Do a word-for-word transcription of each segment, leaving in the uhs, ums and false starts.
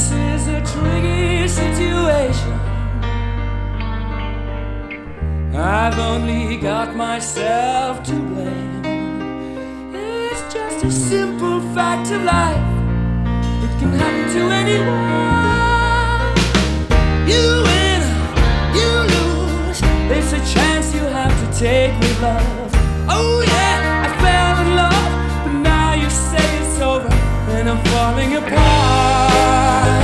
This is a tricky situation. I've only got myself to blame. It's just a simple fact of life. It can happen to anyone. You win, you lose. It's a chance you have to take with love. Oh yeah, I fell in love, but now you say it's over and I'm falling apart.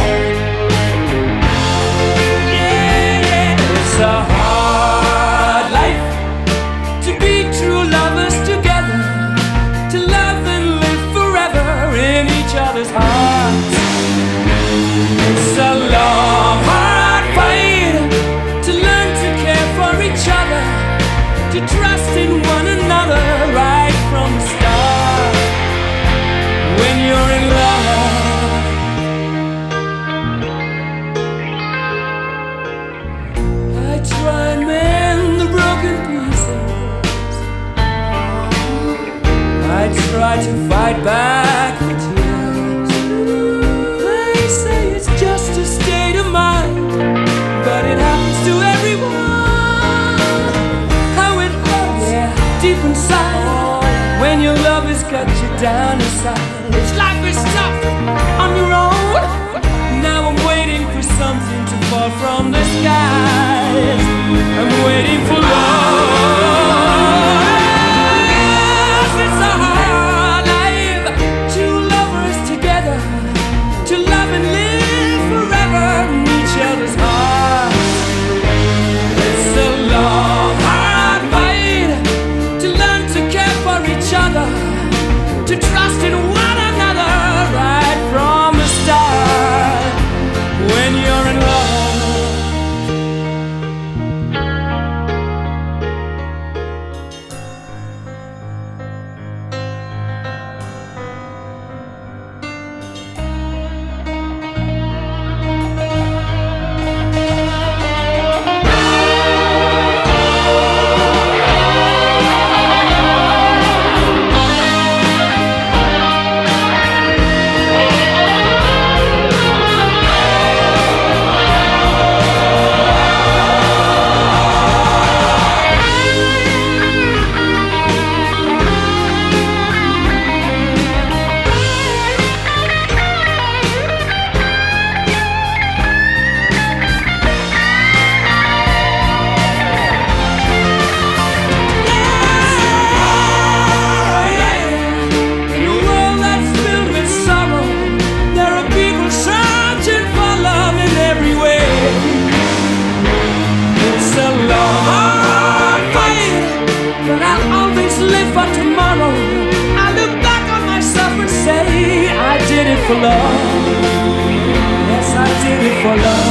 Yeah, yeah, it's a hard life to be true lovers together, to love and live forever in each other's hearts. It's a long, hard fight to learn to care for each other, to trust in one another right from the start. When you're in love, I try and mend the broken pieces. I try to fight back the tears. They say it's just a state of mind, but it happens to everyone. How it hurts, yeah, deep inside, when your love has cut you down inside. It's life is tough on your own. Now I'm waiting for something to fall from the skies. I'm waiting for love. It's a hard life, two lovers together, to love and live forever in each other's hearts. It's a long, hard fight to learn to care for each other, to trust in one another right from the start. When you're in love, for love. Yes, I did it for love.